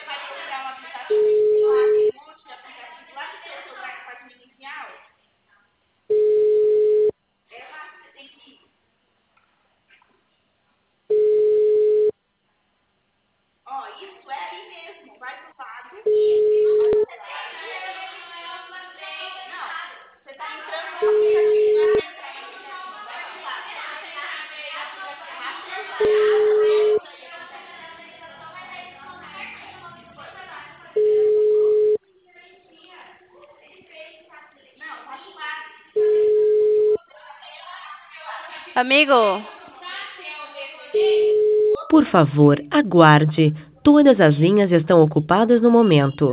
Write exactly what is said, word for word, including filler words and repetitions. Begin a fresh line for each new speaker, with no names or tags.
vai procurar um aplicativo, tem lá aquele monte de aplicativo lá no seu celular que faz uma inicial. É lá que você tem que ir. Ó, isso é aí mesmo. Vai pro lado. Não, você tá entrando no aplicativo. Não vai entrar no aplicativo. Vai pro lado. Não, vai pro lado.
Amigo,
Por favor, aguarde. Todas as linhas estão ocupadas no momento.